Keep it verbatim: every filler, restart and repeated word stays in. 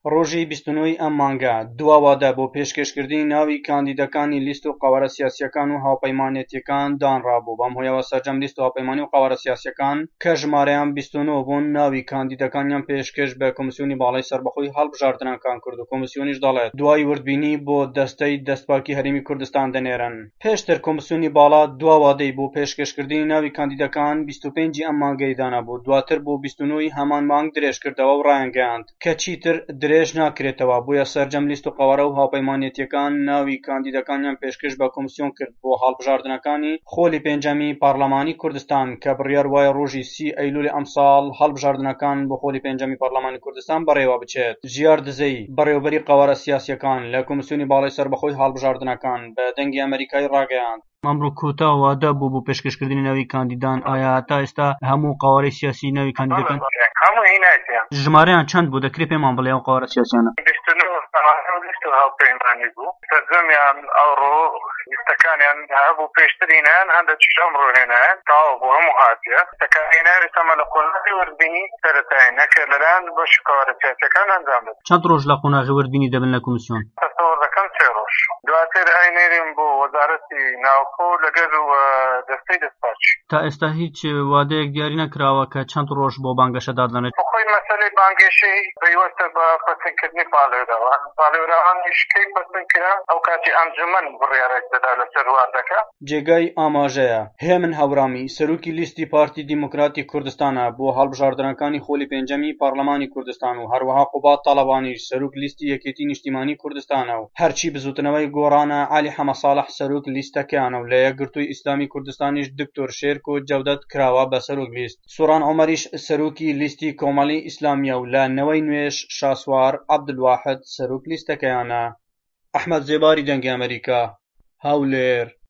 ڕۆژی بیست و نۆ ئەم مانگە دواوادە بۆ پێشکەشکردنی ناوی کاندیدەکانی لیست و قەوارە سیاسیەکان و هاوپەیمانێتیەکان دانرابوو. بەم هۆیەوە سەرجەم لیست و هاوپەیمانی و قەوارە سیاسیەکان کە ژمارەیان بیست و نۆ بوون ناوی کاندیدەکانیان پێشکەش بە کۆمسیۆنی باڵای سەربەخۆی هەڵبژاردنەکان کرد و کۆمسیۆنیش دەڵێت دوای وردبینی بۆ دەستەی دەستپاکی هەرێمی کوردستان دەنێرن. پێشتر کۆمسیۆنی باڵا دواوادەی بۆ پێشکەشکردنی ناوی کاندیدەکان بیست و پێنج ئەم مانگەی دانابوو، دواتر بۆ بیست و نۆ هەمان مانگ درێژ کردەوە و ڕایانگەیاند کە چیتر درێژ ناکرێتەوە. بۆیە سەرجەم لیست و قەوارە و هاوپەیمانێتیەکان ناوی کاندیدەکانیان پێشکەش بە کۆمسیۆن کرد بۆ هەڵبژاردنەکانی خۆلی پێنجەمی پارلەمانی کوردستان کە بڕیار وایە ڕۆژی سی ئەیلولی ئەمساڵ هەڵبژاردنەکان بۆ خۆلی پێنجەمی پارلەمانی کوردستان بەڕێوە بچێت. ژیار دزەی بەڕێوەبەری قەوارە سیاسیەکان لە کۆمسیۆنی باڵای سەربەخۆی هەڵبژاردنەکان بە دەنگی ئەمریکای ڕاگەیاند. ئەمڕۆ کۆتا وادە بوو بۆ پێشکەشکردنی ناوی کاندیدان. ئایا تا ئێستا هەموو قەوارەی سیاسی ناوی کاندیدەکان هەموو هینایەتیان ژمارەیان چەند بوو؟ دەکرێت پێمان بڵێ ئەو قەوارە سیاسیانە؟ بیست و نۆ لیست و هاوپەیمانی بوو. سەرجەمیان ئەوڕۆ لیستەکانیان هەبوو پێشترینیان هەندێک ئەمڕۆ هێنایان تەواو بوو هەموو هاتیە. لیستەکانیان ئێستا لە قۆناغی وردبینی سەرەتایین نەکە لەلایەن بەشی قەوارە سیاسیەکان ئەنجام بدرێت. چەند ڕۆژ لە قۆناغی وردبینی دەبن لە کۆمسیۆن؟ تەسەووڕ دەکەم سێ ڕۆژ. دواتر ئاینێرین بۆ وەزارەتی ناوخۆ لەگەڵ دەستەی دەستپاچی. تا ئێستا هیچ وادەیەک دیاری نەکراوە کە چەند ڕۆژ بۆ بانگەشە دادڵێنێت؟ بەخۆی مەسەلەی بانگێشەی پەیوەستە بە پەسەندکردنی پاڵێورەوە. پاڵێورەوانی شتێک پەسەند کرا ئەو کاتی ئەنجومەن بڕیارێک دەدا لەسەر واردەکە. جێگای ئاماژەیە. هێمن هەورامی سەرۆکی لیستی پارتی دیموکراتی کوردستانە بۆ هەڵبژاردنەکانی خۆلی پێنجەمی پارلەمانی کوردستان و هەروەها قوبات تاڵەبانیش سەرۆک لیستی یەکێتی نیشتیمانی کوردستانە و هەرچی بزوتنەوەی گۆڕانە عالی حەمەساڵح سەرۆک لیستەکەیانە و لە یەکگرتووی ئیسلامی کوردستانیش دکتۆر شێرکۆ جەودەت کراوە بە سەرۆک لیست. سوڕان عومەریش سەرۆکی لیستی کۆمەڵی ئیسلامیە و لە نەوەی نوێش شاسوار عەبدولواحد سەرۆک لیستەکەیانە. ئەحمەد زێباری دەنگی ئەمریکا، هەولێر.